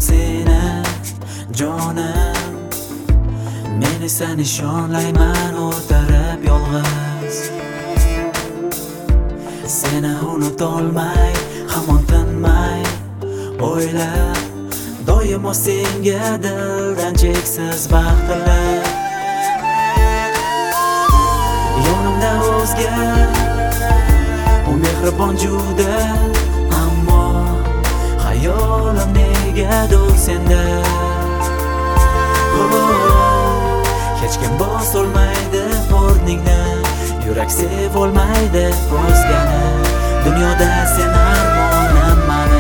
seni jonim, men esa nishonlayman o'tirib yolg'iz. Seni unutolmay, hamon tinmay o'ylab, doimo senga dildan cheksiz baxt tilab. Yonimda o'zga u mehribon juda, ammo hayolim negadir senda. Hech kim bosolmaydi o'rningni, yurak sevolmaydi o'zgani. Dunyoda sen armonim mani.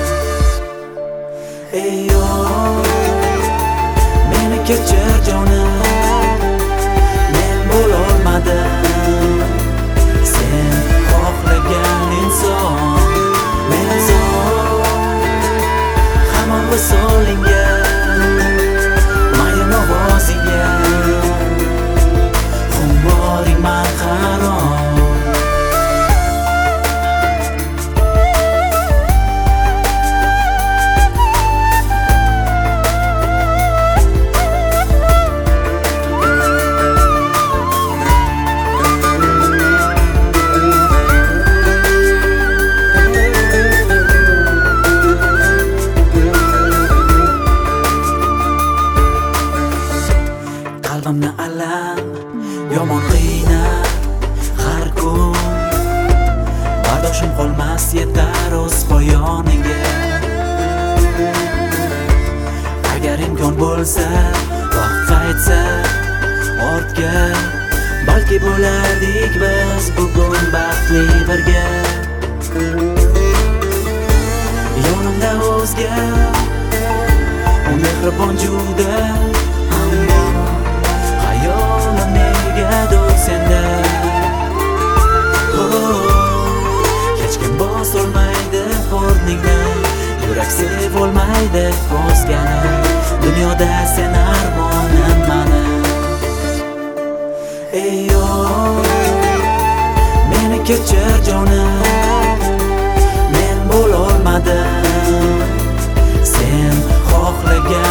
Ey yo, meni kechir jonim, men bo'lolmadim sen xohlagan inson. Men hamon visolingga, mayin ovozingga, xumboring manqaron. Qalbimni alam yomon qiynab har kun, bardoshim qolmas yetar o'z poyoniga. Agar imkon bo'lsa, vaqt qaytsa ortga, balki bo'lardik biz bugun baxtli birga. Yonimda o'zga u mehribon juda, ammo hayolim negadir senda. Hech kim bosolmaydi o'rningni, yurak sevolmaydi o'zgani. Dunyoda sen armonim mani. Ey yo, meni kechir jonim, men bo'lolmadim sen xohlagan